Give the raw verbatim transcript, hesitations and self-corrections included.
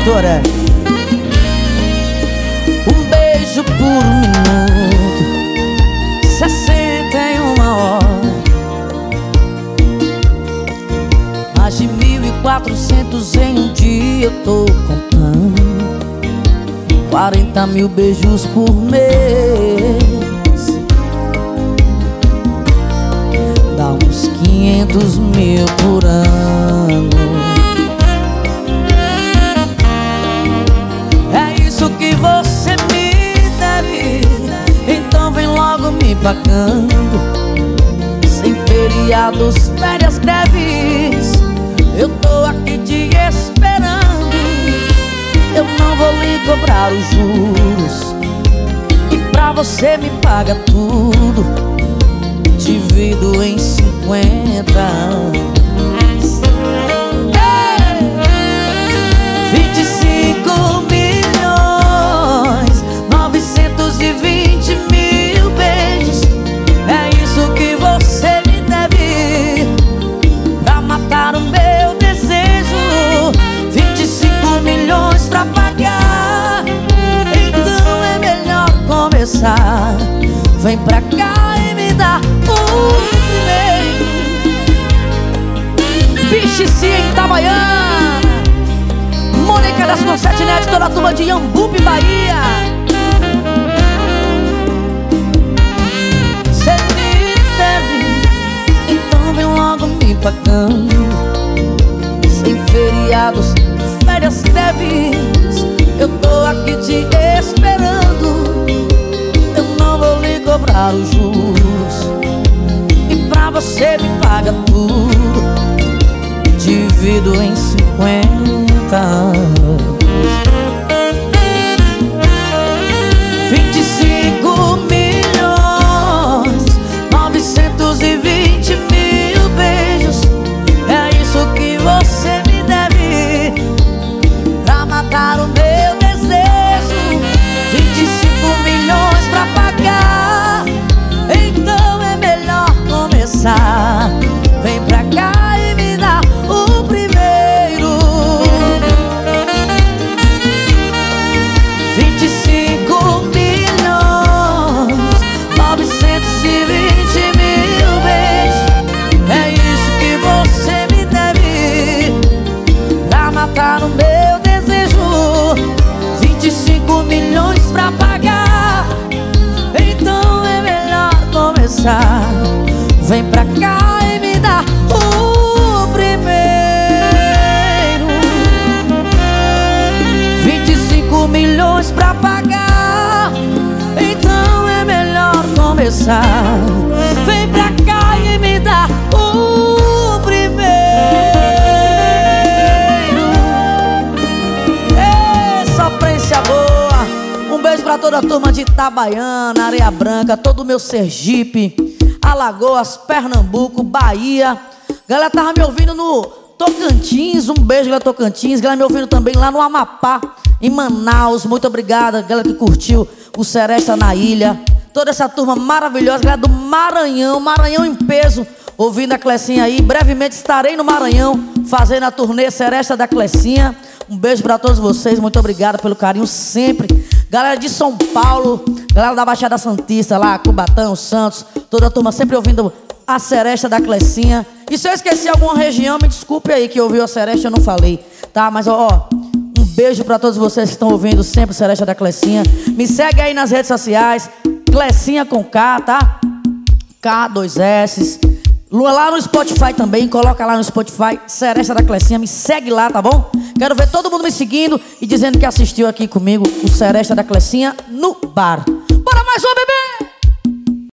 pastora. Um beijo por um minuto, sessenta e uma horas, mais de mil e quatrocentos em um dia eu tô contando. Quarenta mil beijos por mês, dá uns quinhentos mil por ano. É isso que você me deve, então vem logo me pagando. Sem feriados, férias, greves, eu tô aqui te esperando. Eu não vou lhe cobrar os juros, e pra você me paga tudo, divido em cinquenta anos. Vinte e cinco milhões, novecentos e vinte mil beijos. É isso que você me deve, pra matar o meu desejo. Vinte e cinco milhões pra pagar, então é melhor começar. Vem pra cá e me dá o primeiro. Bichici em Itabaiana, Mônica das Concetinetes, toda a turma de Iambupe, Bahia. Cê me deve, então vem logo me pagando. Sem feriados, férias, greves, eu tô aqui te esperando. Eu não vou lhe cobrar os juros, e pra você me paga tudo, divido em cinquenta anos. Vinte e cinco milhões, novecentos e vinte mil beijos. É isso que você me deve, pra matar o meu desejo. Vinte e cinco milhões pra pagar, então é melhor começar. Vem pra cá e me dá o primeiro. Vinte e cinco milhões, novecentos e vinte mil beijos. É isso que você me deve, pra matar o meu desejo. Vinte e cinco milhões pra pagar, então é melhor começar. Vem pra cá e me dá o primeiro. Vinte e cinco milhões pra pagar, então é melhor começar. Vem pra cá e me dá o primeiro. Ê, sofrência boa. Um beijo pra toda a turma de Itabaiana, Areia Branca, todo o meu Sergipe, Alagoas, Pernambuco, Bahia. Galera tava me ouvindo no Tocantins, um beijo, galera Tocantins. Galera me ouvindo também lá no Amapá, em Manaus. Muito obrigada, galera que curtiu o Seresta na Ilha. Toda essa turma maravilhosa, galera do Maranhão, Maranhão em peso, ouvindo a Clecinha aí. Brevemente estarei no Maranhão, fazendo a turnê Seresta da Clecinha. Um beijo pra todos vocês, muito obrigado pelo carinho sempre. Galera de São Paulo, galera da Baixada Santista lá, Cubatão, Santos, toda a turma sempre ouvindo a Seresta da Clecinha. E se eu esqueci alguma região, me desculpe aí que ouviu a Seresta, eu não falei, tá? Mas ó, um beijo pra todos vocês que estão ouvindo sempre Seresta da Clecinha. Me segue aí nas redes sociais, Clecinha com K, tá? K, dois S. Lá no Spotify também, coloca lá no Spotify, Seresta da Clecinha, me segue lá, tá bom? Quero ver todo mundo me seguindo e dizendo que assistiu aqui comigo o Seresta da Clecinha no bar.